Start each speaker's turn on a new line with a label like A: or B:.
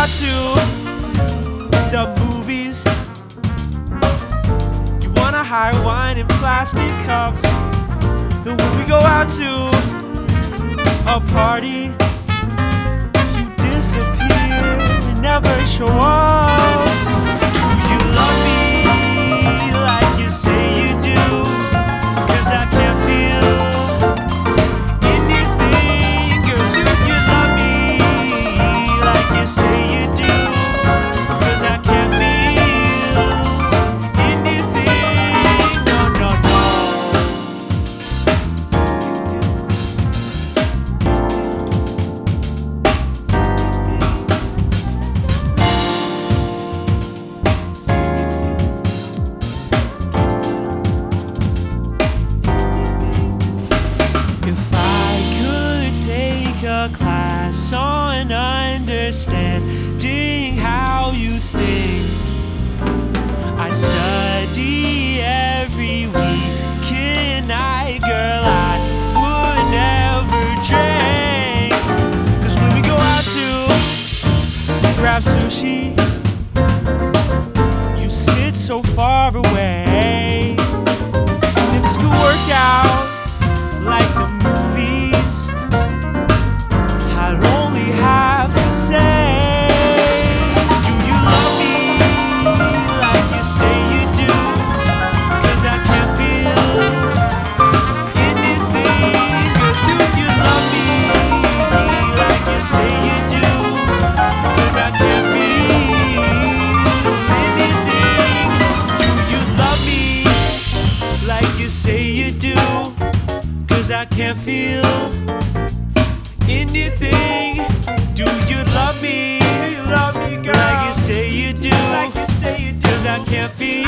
A: to the movies, you wanna hide wine in plastic cups. And when we go out to a party, you disappear and never show up. Do you love me like you say you do? 'Cause I can't feel anything. Girl, do you love me like you say you do? 'Cause I can't feel anything. No, no, no. If I could take a class on understanding how you think, I study every weekend night, girl, I would never drink. 'Cause when we go out to grab sushi, you sit so far away. And if this could work out like the movies, I'd only have to say, do you love me like you say you do? 'Cause I can't feel anything. Girl, do you love me like you say you do? 'Cause I can't feel anything. Do you love me like you say you do? 'Cause I can't feel anything. Do you love me? Like you say you do? 'Cause I can't feel